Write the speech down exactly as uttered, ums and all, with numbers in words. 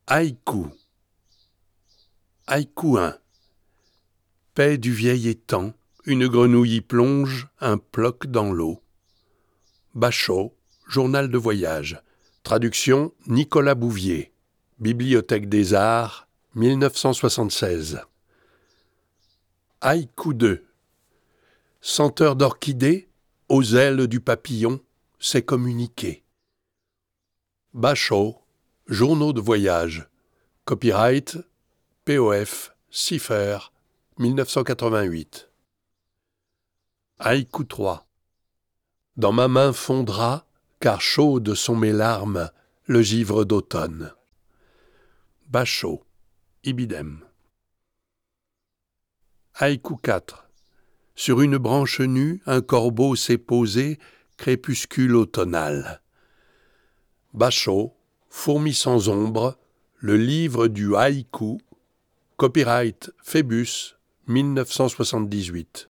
Haïku. Haïku un. Paix du vieil étang, une grenouille y plonge un ploc dans l'eau. Bachot, journal de voyage. Traduction Nicolas Bouvier. Bibliothèque des Arts, mille neuf cent soixante-seize. Haïku deux. Senteur d'orchidée, aux ailes du papillon, c'est communiqué. Bachot, journaux de voyage. Copyright P O F Cipher, mille neuf cent quatre-vingt-huit. Haïku trois. Dans ma main fondra, car chaudes sont mes larmes, le givre d'automne. Bachot, Ibidem. Haïku quatre. Sur une branche nue, un corbeau s'est posé, crépuscule automnal. Bachot, Fourmi sans ombre, le livre du haïku, copyright Phébus, mille neuf cent soixante-dix-huit.